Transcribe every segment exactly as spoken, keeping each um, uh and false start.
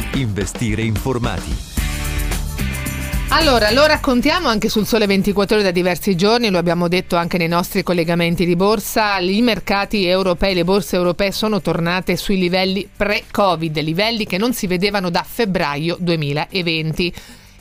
Investire informati. Allora, lo raccontiamo anche sul Sole ventiquattro Ore da diversi giorni, lo abbiamo detto anche nei nostri collegamenti di borsa, i mercati europei, le borse europee sono tornate sui livelli pre-Covid, livelli che non si vedevano da febbraio duemilaventi.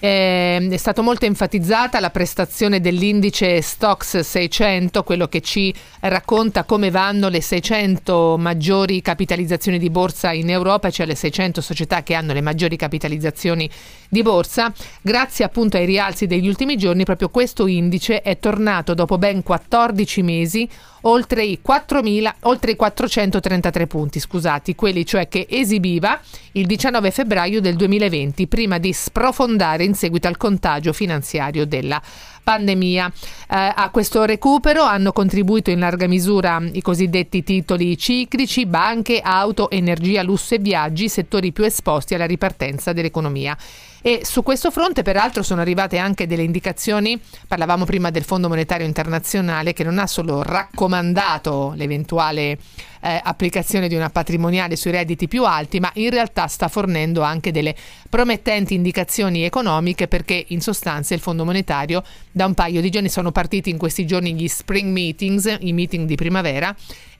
Eh, è stato molto enfatizzata la prestazione dell'indice Stoxx seicento, quello che ci racconta come vanno le seicento maggiori capitalizzazioni di borsa in Europa, cioè le seicento società che hanno le maggiori capitalizzazioni di borsa. Grazie appunto ai rialzi degli ultimi giorni, proprio questo indice è tornato dopo ben quattordici mesi oltre i quattromila, oltre i quattrocentotrentatré punti, scusati, quelli cioè che esibiva il diciannove febbraio del duemilaventi, prima di sprofondare in seguito al contagio finanziario della pandemia. Eh, a questo recupero hanno contribuito in larga misura i cosiddetti titoli ciclici, banche, auto, energia, lusso e viaggi, settori più esposti alla ripartenza dell'economia. E su questo fronte peraltro sono arrivate anche delle indicazioni. Parlavamo prima del Fondo Monetario Internazionale, che non ha solo raccomandato l'eventuale eh, applicazione di una patrimoniale sui redditi più alti, ma in realtà sta fornendo anche delle promettenti indicazioni economiche, perché in sostanza il Fondo Monetario da un paio di giorni sono partiti in questi giorni gli spring meetings, i meeting di primavera,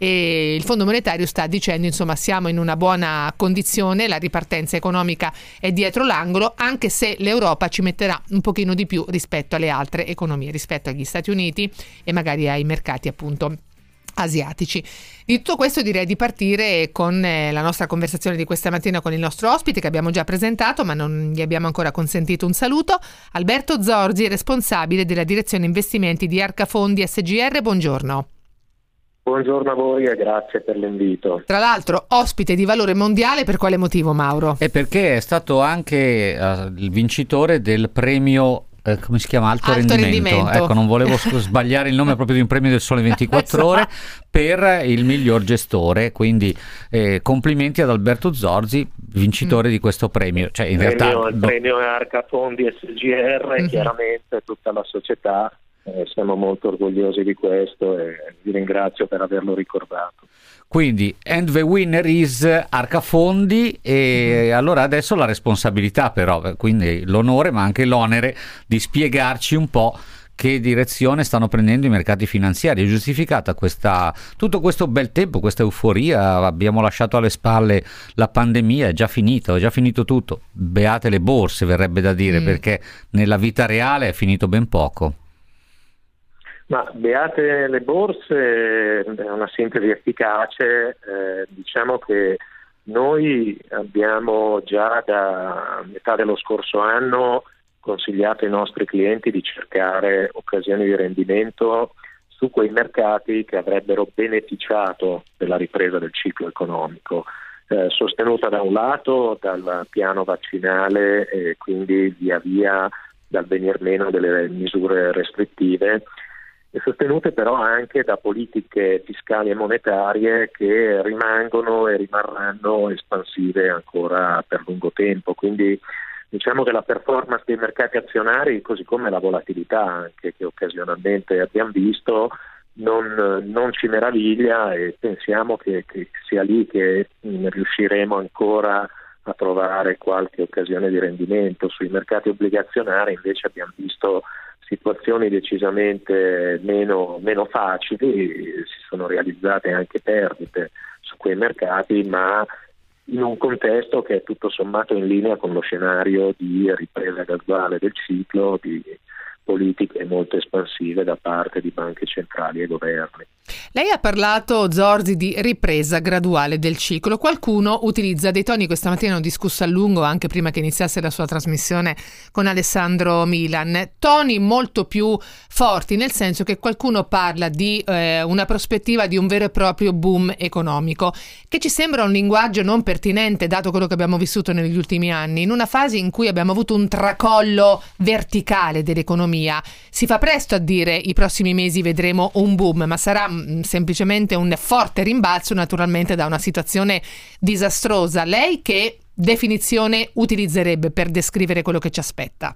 e il Fondo Monetario sta dicendo insomma siamo in una buona condizione, la ripartenza economica è dietro l'angolo, anche se l'Europa ci metterà un pochino di più rispetto alle altre economie, rispetto agli Stati Uniti e magari ai mercati appunto asiatici. Di tutto questo direi di partire con eh, la nostra conversazione di questa mattina con il nostro ospite che abbiamo già presentato, ma non gli abbiamo ancora consentito un saluto. Alberto Zorzi, responsabile della direzione investimenti di Arca Fondi S G R. Buongiorno. Buongiorno a voi e grazie per l'invito. Tra l'altro ospite di valore mondiale, per quale motivo, Mauro? E perché è stato anche uh, il vincitore del premio Eh, come si chiama? Alto, Alto rendimento. rendimento. Ecco, non volevo sbagliare il nome proprio di un premio del Sole ventiquattro Ore per il miglior gestore, quindi eh, complimenti ad Alberto Zorzi, vincitore mm. di questo premio. Cioè, in premio, realtà il premio è Arca Fondi S G R, mm-hmm. chiaramente tutta la società, eh, siamo molto orgogliosi di questo e vi ringrazio per averlo ricordato. Quindi, and the winner is Arca Fondi, e mm-hmm. allora adesso la responsabilità però, quindi l'onore ma anche l'onere di spiegarci un po' che direzione stanno prendendo i mercati finanziari. È giustificata questa, tutto questo bel tempo, questa euforia? Abbiamo lasciato alle spalle la pandemia, è già finito, è già finito tutto. Beate le borse, verrebbe da dire, mm. perché nella vita reale è finito ben poco. Ma beate le borse è una sintesi efficace, eh, diciamo che noi abbiamo già da metà dello scorso anno consigliato ai nostri clienti di cercare occasioni di rendimento su quei mercati che avrebbero beneficiato della ripresa del ciclo economico, eh, sostenuta da un lato dal piano vaccinale e quindi via via dal venir meno delle misure restrittive, e sostenute però anche da politiche fiscali e monetarie che rimangono e rimarranno espansive ancora per lungo tempo. Quindi diciamo che la performance dei mercati azionari, così come la volatilità anche che occasionalmente abbiamo visto, non, non ci meraviglia, e pensiamo che, che sia lì che riusciremo ancora a trovare qualche occasione di rendimento. Sui mercati obbligazionari invece abbiamo visto situazioni decisamente meno, meno facili, si sono realizzate anche perdite su quei mercati, ma in un contesto che è tutto sommato in linea con lo scenario di ripresa graduale del ciclo, di politiche molto espansive da parte di banche centrali e governi. Lei ha parlato, Zorzi, di ripresa graduale del ciclo. Qualcuno utilizza dei toni, questa mattina ho discusso a lungo anche prima che iniziasse la sua trasmissione con Alessandro Milan, toni molto più forti, nel senso che qualcuno parla di eh, una prospettiva di un vero e proprio boom economico, che ci sembra un linguaggio non pertinente dato quello che abbiamo vissuto negli ultimi anni, in una fase in cui abbiamo avuto un tracollo verticale dell'economia. Si fa presto a dire i prossimi mesi vedremo un boom, ma sarà mh, semplicemente un forte rimbalzo naturalmente da una situazione disastrosa. Lei che definizione utilizzerebbe per descrivere quello che ci aspetta?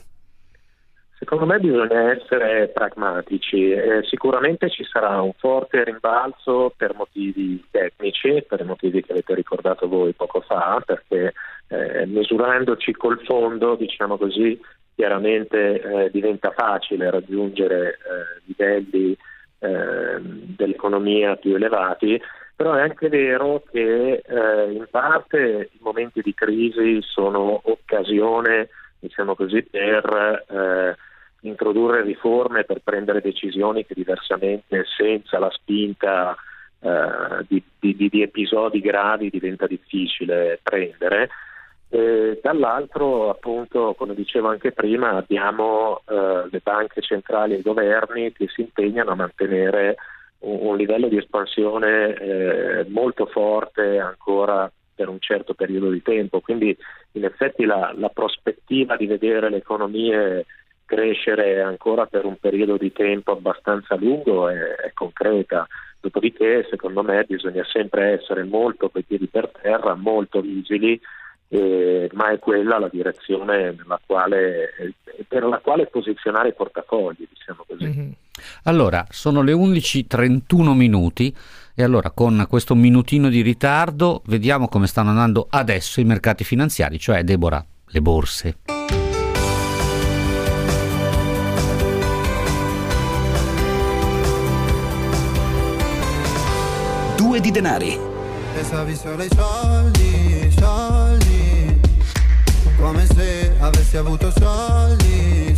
Secondo me bisogna essere pragmatici. Eh, sicuramente ci sarà un forte rimbalzo per motivi tecnici, per i motivi che avete ricordato voi poco fa, perché eh, misurandoci col fondo, diciamo così, chiaramente eh, diventa facile raggiungere eh, livelli eh, dell'economia più elevati, però è anche vero che eh, in parte i momenti di crisi sono occasione, diciamo così, per eh, introdurre riforme, per prendere decisioni che diversamente, senza la spinta eh, di, di, di episodi gravi, diventa difficile prendere. E dall'altro, appunto, come dicevo anche prima, abbiamo eh, le banche centrali e i governi che si impegnano a mantenere un, un livello di espansione eh, molto forte ancora per un certo periodo di tempo. Quindi in effetti la, la prospettiva di vedere le economie crescere ancora per un periodo di tempo abbastanza lungo è, è concreta. Dopodiché, secondo me, bisogna sempre essere molto coi piedi per terra, molto vigili, Eh, ma è quella la direzione nella quale, per la quale posizionare i portafogli, diciamo così. Mm-hmm. Allora, sono le undici e trentuno minuti e allora con questo minutino di ritardo vediamo come stanno andando adesso i mercati finanziari, cioè, Deborah, le borse. Due di denari. Pensavi solo ai soldi, soldi, come se avessi avuto soldi,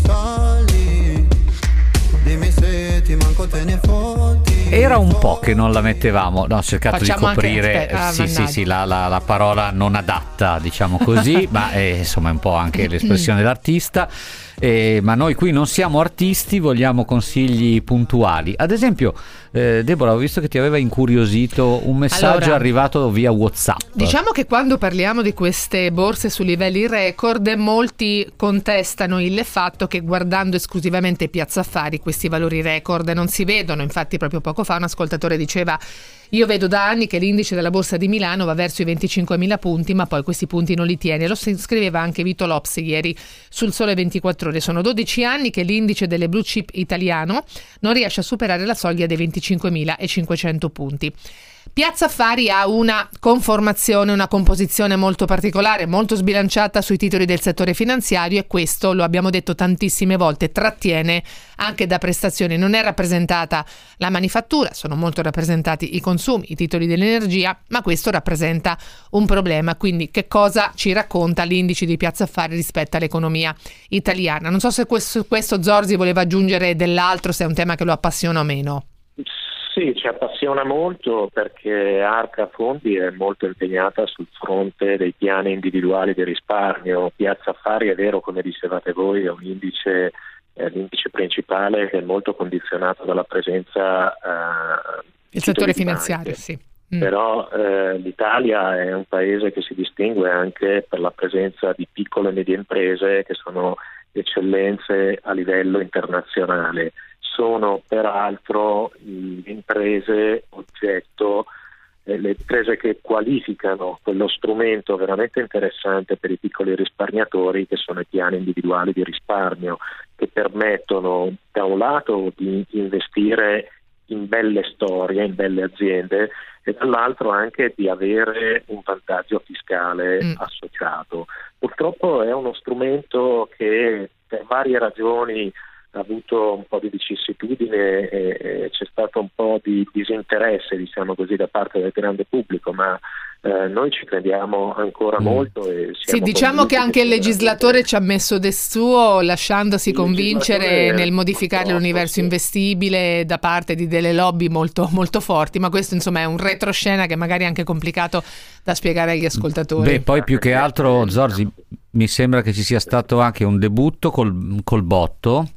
soldi, dimmi se ti manco te ne fotti. Era un po' che non la mettevamo, no, ho cercato Facciamo di coprire anche, aspetta, sì, sì, sì, la, la, la parola non adatta, diciamo così, ma è, insomma è un po' anche l'espressione dell'artista. Eh, ma noi qui non siamo artisti, vogliamo consigli puntuali. Ad esempio, eh, Deborah, ho visto che ti aveva incuriosito un messaggio allora, arrivato via WhatsApp. Diciamo che quando parliamo di queste borse su livelli record, molti contestano il fatto che guardando esclusivamente Piazza Affari questi valori record non si vedono. Infatti proprio poco fa un ascoltatore diceva: io vedo da anni che l'indice della borsa di Milano va verso i venticinquemila punti, ma poi questi punti non li tiene. Lo scriveva anche Vito Lopsi ieri sul Sole ventiquattro Ore. Sono dodici anni che l'indice delle blue chip italiano non riesce a superare la soglia dei venticinquemilacinquecento punti. Piazza Affari ha una conformazione, una composizione molto particolare, molto sbilanciata sui titoli del settore finanziario, e questo, lo abbiamo detto tantissime volte, trattiene anche da prestazioni. Non è rappresentata la manifattura, sono molto rappresentati i consumi, i titoli dell'energia, ma questo rappresenta un problema. Quindi che cosa ci racconta l'indice di Piazza Affari rispetto all'economia italiana? Non so se questo, questo Zorzi voleva aggiungere dell'altro, se è un tema che lo appassiona o meno. Sì, ci appassiona molto perché Arca Fondi è molto impegnata sul fronte dei piani individuali di risparmio. Piazza Affari, è vero, come dicevate voi, è un indice, è l'indice principale che è molto condizionato dalla presenza eh, il settore finanziario, sì. Mm. Però eh, l'Italia è un paese che si distingue anche per la presenza di piccole e medie imprese che sono eccellenze a livello internazionale. Sono peraltro le imprese oggetto, eh, le imprese che qualificano quello strumento veramente interessante per i piccoli risparmiatori, che sono i piani individuali di risparmio, che permettono da un lato di investire in belle storie, in belle aziende, e dall'altro anche di avere un vantaggio fiscale mm. associato. Purtroppo è uno strumento che per varie ragioni ha avuto un po' di vicissitudine e, e c'è stato un po' di disinteresse, diciamo così, da parte del grande pubblico, ma eh, noi ci crediamo ancora mm. molto. E sì, diciamo che anche che il legislatore ci ha messo del suo, lasciandosi il convincere nel modificare l'universo sì. investibile da parte di delle lobby molto, molto forti, ma questo insomma è un retroscena che magari è anche complicato da spiegare agli ascoltatori. Beh, poi più che altro, Zorzi, mi sembra che ci sia stato anche un debutto col, col botto,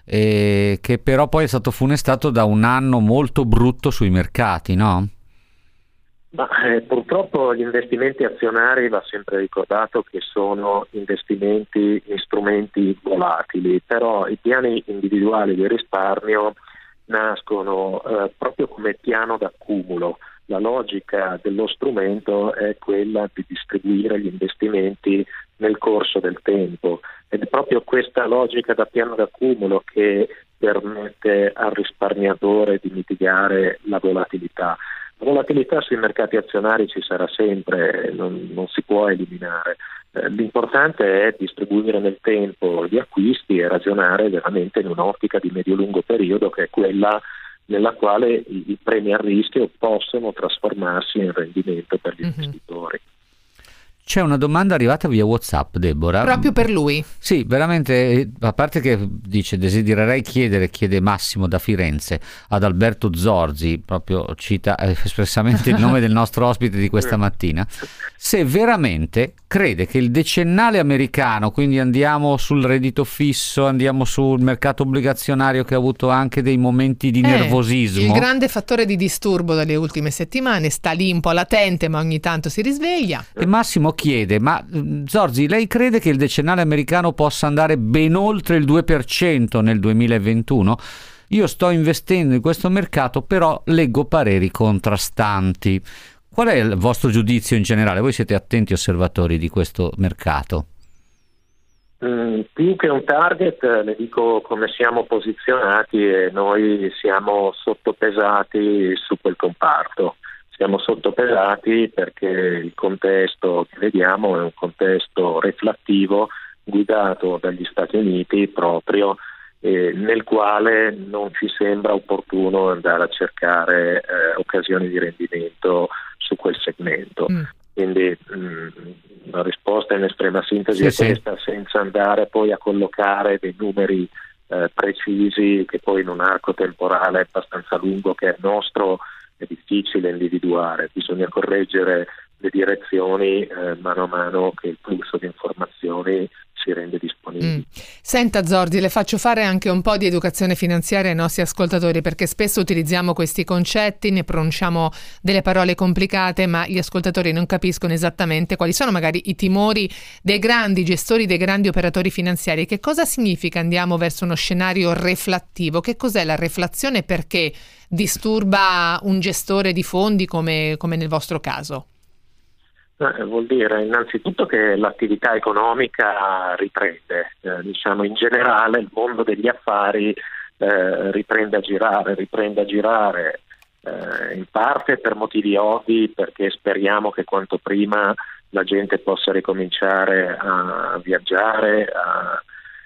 eh, che però poi è stato funestato da un anno molto brutto sui mercati, no? Ma, eh, purtroppo gli investimenti azionari, va sempre ricordato che sono investimenti in strumenti volatili, però i piani individuali di risparmio nascono eh, proprio come piano d'accumulo. La logica dello strumento è quella di distribuire gli investimenti nel corso del tempo, ed è proprio questa logica da piano d'accumulo che permette al risparmiatore di mitigare la volatilità. La volatilità sui mercati azionari ci sarà sempre, non, non si può eliminare. Eh, l'importante è distribuire nel tempo gli acquisti e ragionare veramente in un'ottica di medio-lungo periodo, che è quella nella quale i, i premi a rischio possono trasformarsi in rendimento per gli mm-hmm. investitori. C'è una domanda arrivata via WhatsApp, Deborah. Proprio per lui. Sì, veramente, a parte che dice desidererei chiedere, chiede Massimo da Firenze, ad Alberto Zorzi, proprio cita espressamente il nome del nostro ospite di questa mattina, se veramente crede che il decennale americano, quindi andiamo sul reddito fisso, andiamo sul mercato obbligazionario che ha avuto anche dei momenti di eh, nervosismo. Il grande fattore di disturbo delle ultime settimane, sta lì un po' latente ma ogni tanto si risveglia. E Massimo chiede, ma Zorzi, lei crede che il decennale americano possa andare ben oltre il due per cento nel duemilaventuno? Io sto investendo in questo mercato, però leggo pareri contrastanti. Qual è il vostro giudizio in generale? Voi siete attenti osservatori di questo mercato. Mm, più che un target, le dico come siamo posizionati, e noi siamo sottopesati su quel comparto. Siamo sottopesati perché il contesto che vediamo è un contesto reflattivo guidato dagli Stati Uniti proprio, eh, nel quale non ci sembra opportuno andare a cercare eh, occasioni di rendimento su quel segmento. Mm. Quindi mh, la risposta in estrema sintesi sì, è questa, sì. senza andare poi a collocare dei numeri eh, precisi che poi in un arco temporale abbastanza lungo che è il nostro è difficile individuare, bisogna correggere le direzioni eh, mano a mano che il flusso di informazioni si rende disponibile. Mm. Senta Zorzi, le faccio fare anche un po' di educazione finanziaria ai nostri ascoltatori, perché spesso utilizziamo questi concetti, ne pronunciamo delle parole complicate, ma gli ascoltatori non capiscono esattamente quali sono magari i timori dei grandi gestori, dei grandi operatori finanziari. Che cosa significa andiamo verso uno scenario reflattivo? Che cos'è la reflazione e perché disturba un gestore di fondi come, come nel vostro caso? Eh, vuol dire innanzitutto che l'attività economica riprende, eh, diciamo in generale il mondo degli affari eh, riprende a girare, riprende a girare eh, in parte per motivi ovvi, perché speriamo che quanto prima la gente possa ricominciare a viaggiare, a,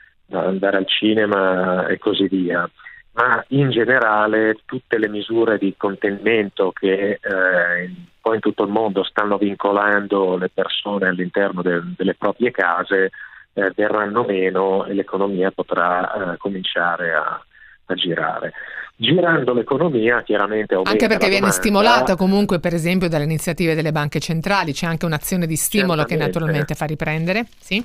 a andare al cinema e così via. Ma in generale tutte le misure di contenimento che eh, poi in tutto il mondo stanno vincolando le persone all'interno de- delle proprie case eh, verranno meno e l'economia potrà eh, cominciare a, a girare. Girando l'economia chiaramente aumenta anche perché la viene domanda. Stimolata comunque per esempio dalle iniziative delle banche centrali, c'è anche un'azione di stimolo Certamente. Che naturalmente fa riprendere, sì?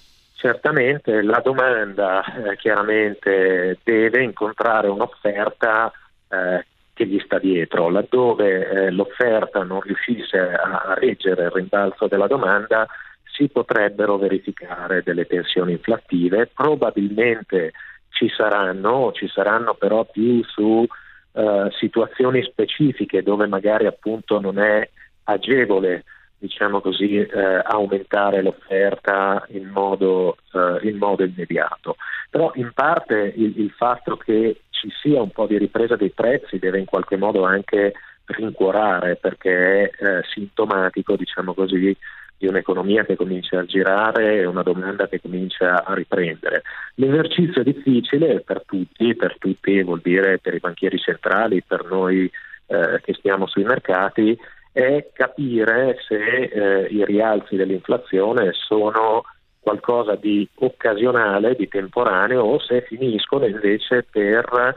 Certamente la domanda eh, chiaramente deve incontrare un'offerta eh, che gli sta dietro. Laddove eh, l'offerta non riuscisse a, a reggere il rimbalzo della domanda, si potrebbero verificare delle tensioni inflattive. Probabilmente ci saranno, ci saranno però più su eh, situazioni specifiche dove magari appunto non è agevole, diciamo così, eh, aumentare l'offerta in modo, eh, in modo immediato. Però in parte il, il fatto che ci sia un po' di ripresa dei prezzi deve in qualche modo anche rincuorare, perché è eh, sintomatico, diciamo così, di un'economia che comincia a girare e una domanda che comincia a riprendere. L'esercizio è difficile per tutti, per tutti vuol dire per i banchieri centrali, per noi eh, che stiamo sui mercati, è capire se eh, i rialzi dell'inflazione sono qualcosa di occasionale, di temporaneo, o se finiscono invece per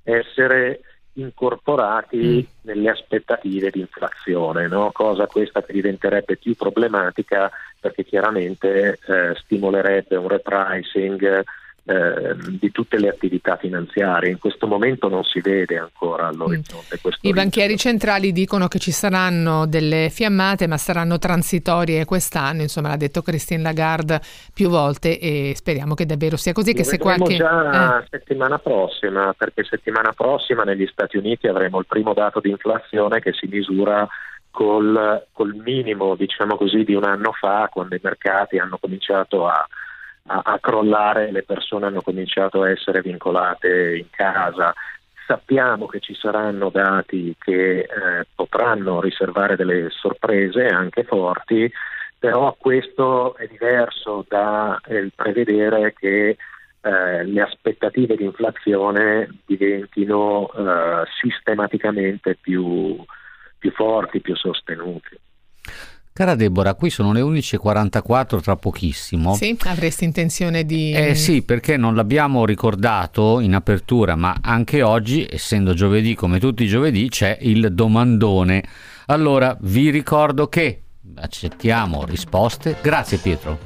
essere incorporati mm. nelle aspettative di inflazione, no? Cosa questa che diventerebbe più problematica perché chiaramente eh, stimolerebbe un repricing Eh, di tutte le attività finanziarie. In questo momento non si vede ancora all'orizzonte. Mm. I banchieri centrali dicono che ci saranno delle fiammate, ma saranno transitorie quest'anno, insomma l'ha detto Christine Lagarde più volte, e speriamo che davvero sia così. Lo che se qualche già eh. settimana prossima, perché settimana prossima negli Stati Uniti avremo il primo dato di inflazione che si misura col, col minimo, diciamo così, di un anno fa, quando i mercati hanno cominciato a A, a crollare, le persone hanno cominciato a essere vincolate in casa. sappiamo che ci saranno dati che eh, potranno riservare delle sorprese anche forti, però questo è diverso da eh, prevedere che eh, le aspettative di inflazione diventino eh, sistematicamente più, più forti, più sostenute. Cara Deborah, qui sono le undici e quarantaquattro, tra pochissimo. Sì, avresti intenzione di... Eh sì, perché non l'abbiamo ricordato in apertura, ma anche oggi, essendo giovedì come tutti i giovedì, c'è il domandone. Allora, vi ricordo che accettiamo risposte. Grazie Pietro.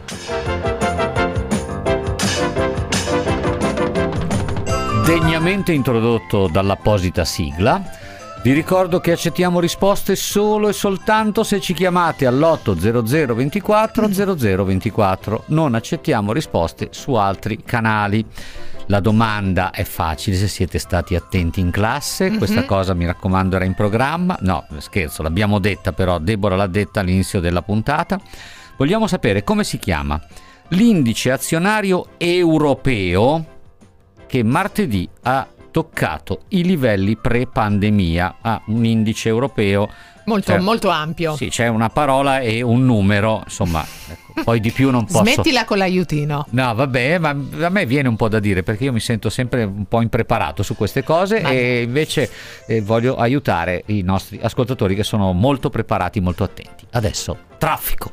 Degnamente introdotto dall'apposita sigla. Vi ricordo che accettiamo risposte solo e soltanto se ci chiamate all'otto zero zero ventiquattro zero zero ventiquattro. Non accettiamo risposte su altri canali. La domanda è facile se siete stati attenti in classe. Mm-hmm. Questa cosa, mi raccomando, era in programma. No, scherzo, l'abbiamo detta, però Deborah l'ha detta all'inizio della puntata. Vogliamo sapere come si chiama l'indice azionario europeo che martedì ha toccato i livelli pre-pandemia. A ah, un indice europeo molto, cioè, molto ampio. Sì, c'è una parola e un numero, insomma, ecco, poi di più non posso. Smettila con l'aiutino. No, vabbè, ma a me viene un po' da dire, perché io mi sento sempre un po' impreparato su queste cose, ma e invece eh, voglio aiutare i nostri ascoltatori che sono molto preparati, molto attenti. Adesso, traffico.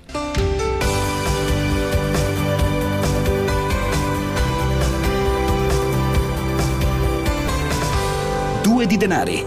Due di denari.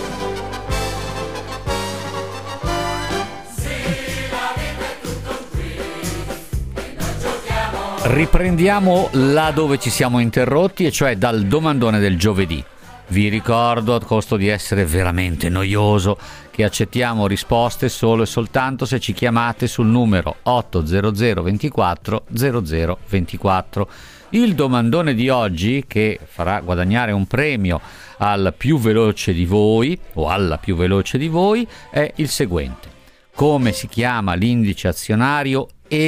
Riprendiamo là dove ci siamo interrotti, e cioè dal domandone del giovedì. Vi ricordo, a costo di essere veramente noioso, che accettiamo risposte solo e soltanto se ci chiamate sul numero otto zero zero ventiquattro zero zero ventiquattro. Il domandone di oggi, che farà guadagnare un premio al più veloce di voi o alla più veloce di voi, è il seguente: come si chiama l'indice azionario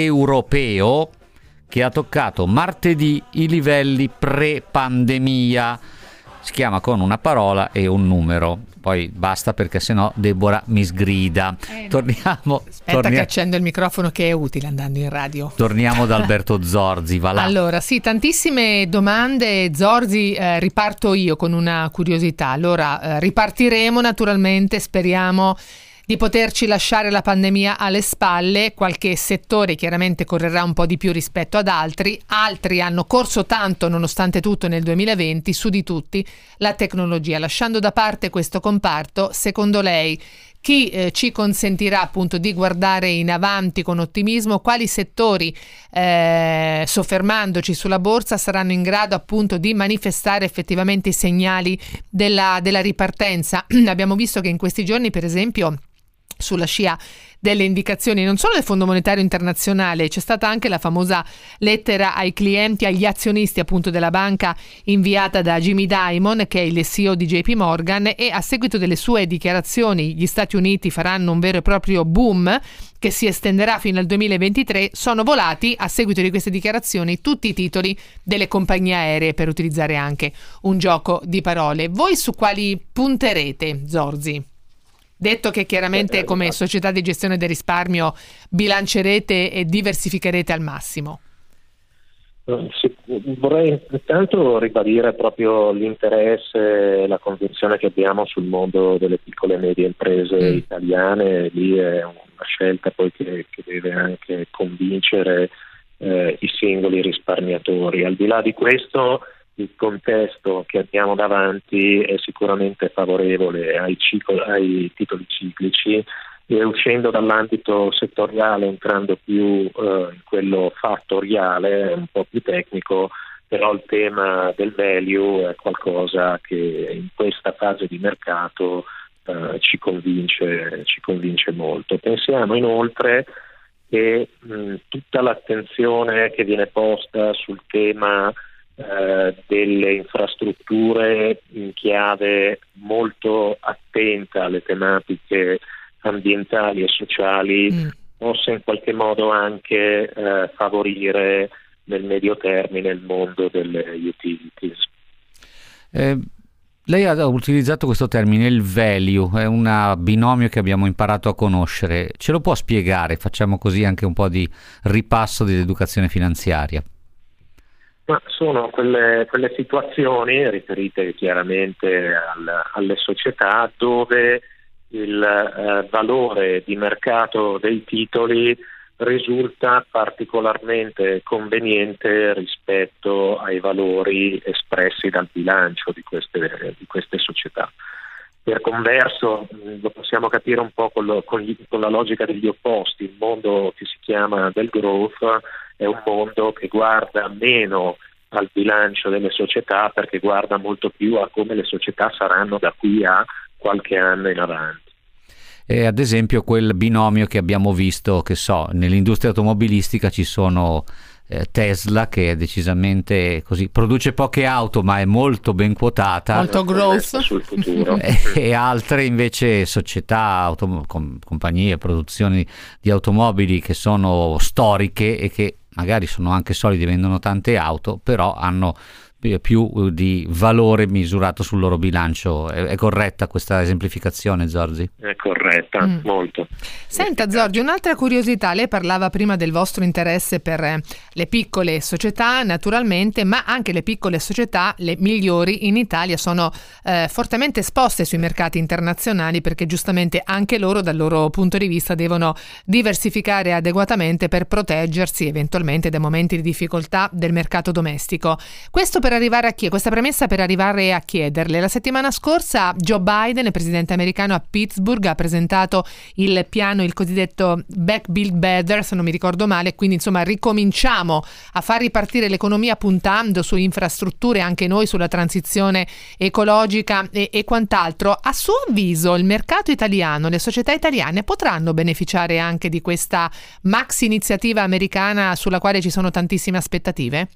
europeo che ha toccato martedì i livelli pre-pandemia? Si chiama con una parola e un numero. Poi basta, perché sennò Deborah mi sgrida. Eh, torniamo. Aspetta tornia- che accendo il microfono, che è utile andando in radio. Torniamo da Alberto Zorzi, va là. Allora, sì, tantissime domande. Zorzi, eh, riparto io con una curiosità. Allora, eh, ripartiremo naturalmente, speriamo di poterci lasciare la pandemia alle spalle. Qualche settore chiaramente correrà un po' di più rispetto ad altri, altri hanno corso tanto nonostante tutto nel duemilaventi, su di tutti la tecnologia. Lasciando da parte questo comparto, secondo lei chi eh, ci consentirà appunto di guardare in avanti con ottimismo? Quali settori, eh, soffermandoci sulla borsa, saranno in grado appunto di manifestare effettivamente i segnali della, della ripartenza? Abbiamo visto che in questi giorni, per esempio, sulla scia delle indicazioni non solo del Fondo Monetario Internazionale, c'è stata anche la famosa lettera ai clienti, agli azionisti appunto della banca, inviata da Jamie Dimon, che è il C E O di J P Morgan, e a seguito delle sue dichiarazioni gli Stati Uniti faranno un vero e proprio boom che si estenderà fino al duemilaventitré. Sono volati a seguito di queste dichiarazioni tutti i titoli delle compagnie aeree, per utilizzare anche un gioco di parole. Voi su quali punterete, Zorzi? Detto che chiaramente come società di gestione del risparmio bilancerete e diversificherete al massimo. Sì, vorrei intanto ribadire proprio l'interesse e la convinzione che abbiamo sul mondo delle piccole e medie imprese mm. italiane. Lì è una scelta poi che, che deve anche convincere eh, i singoli risparmiatori. Al di là di questo, il contesto che abbiamo davanti è sicuramente favorevole ai, ciclo, ai titoli ciclici, e uscendo dall'ambito settoriale, entrando più eh, in quello fattoriale, un po' più tecnico, però il tema del value è qualcosa che in questa fase di mercato eh, ci convince, ci convince molto. Pensiamo inoltre che mh, tutta l'attenzione che viene posta sul tema Eh, delle infrastrutture in chiave molto attenta alle tematiche ambientali e sociali mm. possa in qualche modo anche eh, favorire nel medio termine il mondo delle utilities. Eh, Lei ha utilizzato questo termine, il value, è un binomio che abbiamo imparato a conoscere. Ce lo può spiegare? Facciamo così anche un po' di ripasso dell'educazione finanziaria. Ma sono quelle, quelle situazioni riferite chiaramente al, alle società dove il eh, valore di mercato dei titoli risulta particolarmente conveniente rispetto ai valori espressi dal bilancio di queste, di queste società. Per converso, lo possiamo capire un po' con, lo, con, gli, con la logica degli opposti. Il mondo che si chiama del growth è un mondo che guarda meno al bilancio delle società perché guarda molto più a come le società saranno da qui a qualche anno in avanti. E ad esempio quel binomio che abbiamo visto, che so, nell'industria automobilistica ci sono eh, Tesla che è decisamente così, produce poche auto ma è molto ben quotata, molto growth sul futuro. e, e altre invece società, auto, com, compagnie, produzioni di automobili che sono storiche e che magari sono anche solide, vendono tante auto, però hanno più di valore misurato sul loro bilancio. È, è corretta questa esemplificazione, Zorzi? È corretta, mm. molto. Senta Zorzi, un'altra curiosità, lei parlava prima del vostro interesse per le piccole società naturalmente, ma anche le piccole società, le migliori in Italia, sono eh, fortemente esposte sui mercati internazionali perché giustamente anche loro dal loro punto di vista devono diversificare adeguatamente per proteggersi eventualmente dai momenti di difficoltà del mercato domestico. Questo per arrivare a chi? Questa premessa per arrivare a chiederle. La settimana scorsa Joe Biden, il presidente americano, a Pittsburgh ha presentato il piano, il cosiddetto Back Build Better, se non mi ricordo male, quindi insomma ricominciamo a far ripartire l'economia puntando su infrastrutture, anche noi sulla transizione ecologica e, e quant'altro. A suo avviso il mercato italiano, le società italiane potranno beneficiare anche di questa maxi iniziativa americana sulla quale ci sono tantissime aspettative?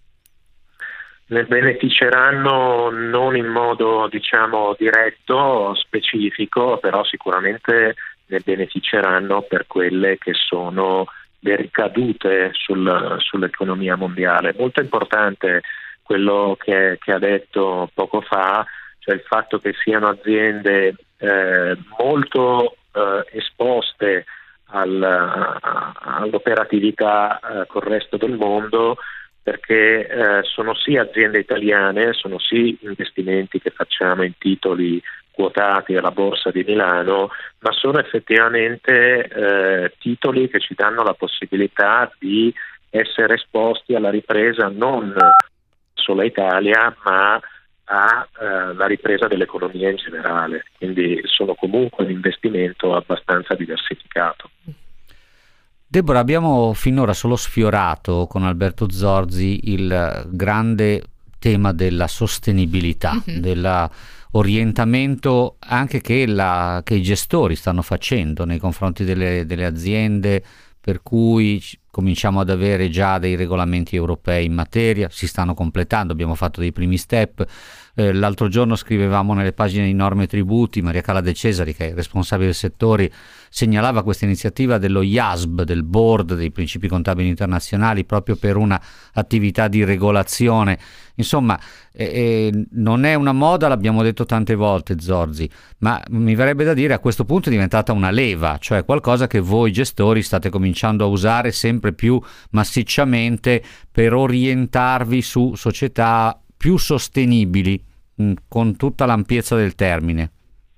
Ne beneficeranno non in modo, diciamo, diretto, specifico, però sicuramente ne beneficeranno per quelle che sono le ricadute sul, sull'economia mondiale. Molto importante quello che, che ha detto poco fa, cioè il fatto che siano aziende eh, molto eh, esposte al, a, all'operatività eh, col resto del mondo, perché eh, sono sì aziende italiane, sono sì investimenti che facciamo in titoli quotati alla Borsa di Milano, ma sono effettivamente eh, titoli che ci danno la possibilità di essere esposti alla ripresa non solo a Italia, ma alla eh, ripresa dell'economia in generale. Quindi sono comunque un investimento abbastanza diversificato. Deborah, abbiamo finora solo sfiorato con Alberto Zorzi il grande tema della sostenibilità, mm-hmm. dell'orientamento anche che, la, che i gestori stanno facendo nei confronti delle, delle aziende, per cui cominciamo ad avere già dei regolamenti europei in materia, si stanno completando, abbiamo fatto dei primi step. Eh, l'altro giorno scrivevamo nelle pagine di Norme e Tributi, Maria Carla De Cesari, che è responsabile del settore, segnalava questa iniziativa dello I A S B, del Board dei Principi Contabili Internazionali, proprio per una attività di regolazione. Insomma, eh, eh, non è una moda, l'abbiamo detto tante volte, Zorzi, ma mi verrebbe da dire a questo punto è diventata una leva, cioè qualcosa che voi gestori state cominciando a usare sempre più massicciamente per orientarvi su società più sostenibili, mh, con tutta l'ampiezza del termine.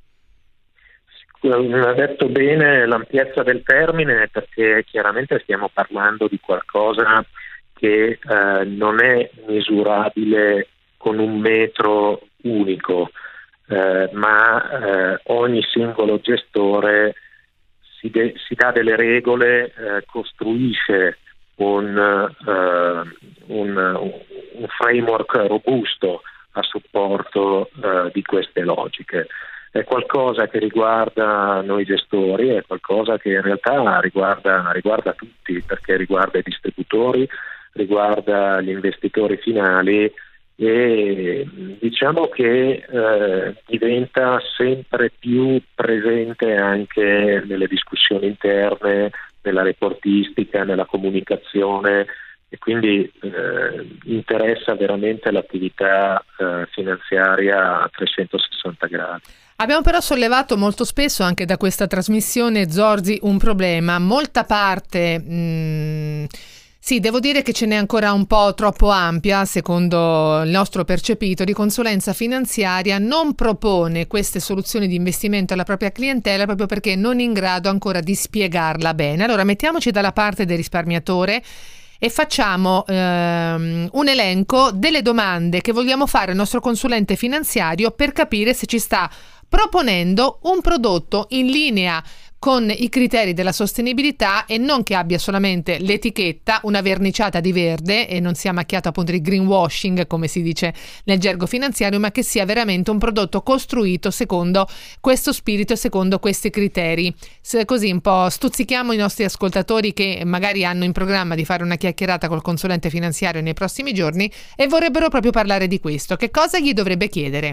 Ha detto bene l'ampiezza del termine, perché chiaramente stiamo parlando di qualcosa che eh, non è misurabile con un metro unico, eh, ma eh, ogni singolo gestore si, de- si dà delle regole, eh, costruisce un, uh, un, un framework robusto a supporto uh, di queste logiche. È qualcosa che riguarda noi gestori, è qualcosa che in realtà riguarda, riguarda tutti, perché riguarda i distributori, riguarda gli investitori finali, e diciamo che eh, diventa sempre più presente anche nelle discussioni interne, nella reportistica, nella comunicazione e quindi eh, interessa veramente l'attività eh, finanziaria a trecentosessanta gradi. Abbiamo però sollevato molto spesso anche da questa trasmissione, Zorzi, un problema. Molta parte, mh, sì, devo dire che ce n'è ancora un po' troppo ampia, secondo il nostro percepito, di consulenza finanziaria non propone queste soluzioni di investimento alla propria clientela proprio perché non è in grado ancora di spiegarla bene. Allora mettiamoci dalla parte del risparmiatore e facciamo ehm, un elenco delle domande che vogliamo fare al nostro consulente finanziario per capire se ci sta proponendo un prodotto in linea con i criteri della sostenibilità e non che abbia solamente l'etichetta, una verniciata di verde e non sia macchiato appunto di greenwashing come si dice nel gergo finanziario, ma che sia veramente un prodotto costruito secondo questo spirito e secondo questi criteri. Se così un po' stuzzichiamo i nostri ascoltatori che magari hanno in programma di fare una chiacchierata col consulente finanziario nei prossimi giorni e vorrebbero proprio parlare di questo. Che cosa gli dovrebbe chiedere?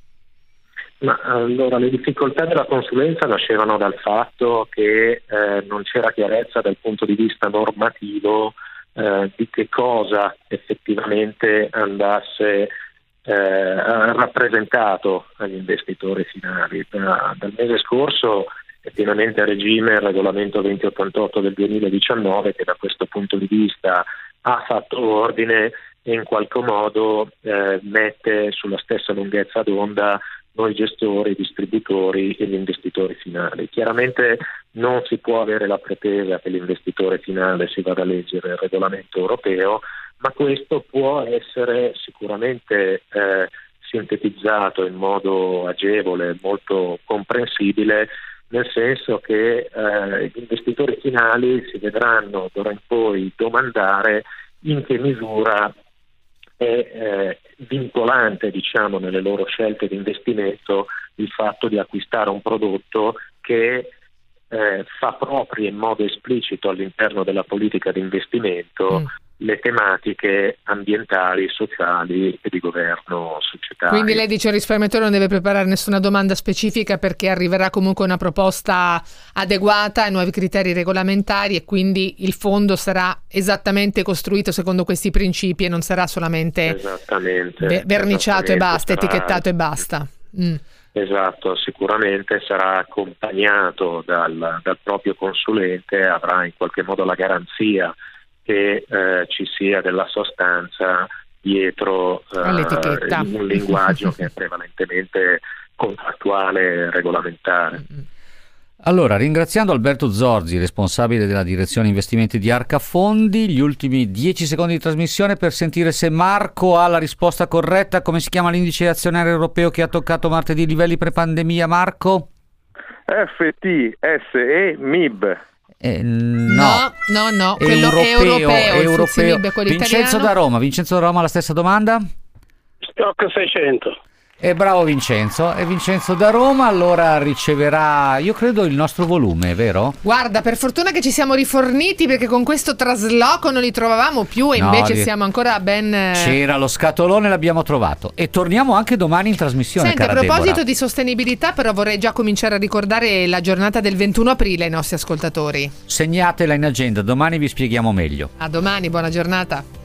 Ma allora le difficoltà della consulenza nascevano dal fatto che eh, non c'era chiarezza dal punto di vista normativo eh, di che cosa effettivamente andasse eh, rappresentato agli investitori finali. Da, dal mese scorso è pienamente a regime il regolamento venti ottantotto del duemiladiciannove che da questo punto di vista ha fatto ordine e in qualche modo eh, mette sulla stessa lunghezza d'onda noi gestori, distributori e gli investitori finali. Chiaramente non si può avere la pretesa che l'investitore finale si vada a leggere il regolamento europeo, ma questo può essere sicuramente eh, sintetizzato in modo agevole, molto comprensibile, nel senso che eh, gli investitori finali si vedranno d'ora in poi domandare in che misura è eh, vincolante, diciamo, nelle loro scelte di investimento il fatto di acquistare un prodotto che eh, fa proprio in modo esplicito all'interno della politica di investimento mm. le tematiche ambientali, sociali e di governo societario. Quindi lei dice il risparmiatore non deve preparare nessuna domanda specifica perché arriverà comunque una proposta adeguata ai nuovi criteri regolamentari e quindi il fondo sarà esattamente costruito secondo questi principi e non sarà solamente esattamente, ver- verniciato esattamente, e basta, sarà, etichettato e basta. Mm. Esatto, sicuramente sarà accompagnato dal, dal proprio consulente, avrà in qualche modo la garanzia che eh, ci sia della sostanza dietro eh, un linguaggio che è prevalentemente contrattuale e regolamentare. Allora, ringraziando Alberto Zorzi, responsabile della direzione investimenti di Arca Fondi, gli ultimi dieci secondi di trasmissione per sentire se Marco ha la risposta corretta. Come si chiama l'indice azionario europeo che ha toccato martedì i livelli pre-pandemia, Marco? F T S E M I B. Eh, no, no, no, quello europeo, europeo, europeo. Mib, Vincenzo italiano. da Roma, Vincenzo da Roma, la stessa domanda? Stock seicento. E bravo Vincenzo, e Vincenzo da Roma allora riceverà, io credo, il nostro volume, vero? Guarda, per fortuna che ci siamo riforniti perché con questo trasloco non li trovavamo più e No, invece li- siamo ancora ben... C'era lo scatolone, l'abbiamo trovato e torniamo anche domani in trasmissione. Senti, a cara proposito Deborah. di sostenibilità, però vorrei già cominciare a ricordare la giornata del ventuno aprile ai nostri ascoltatori. Segnatela in agenda, domani vi spieghiamo meglio. A domani, buona giornata.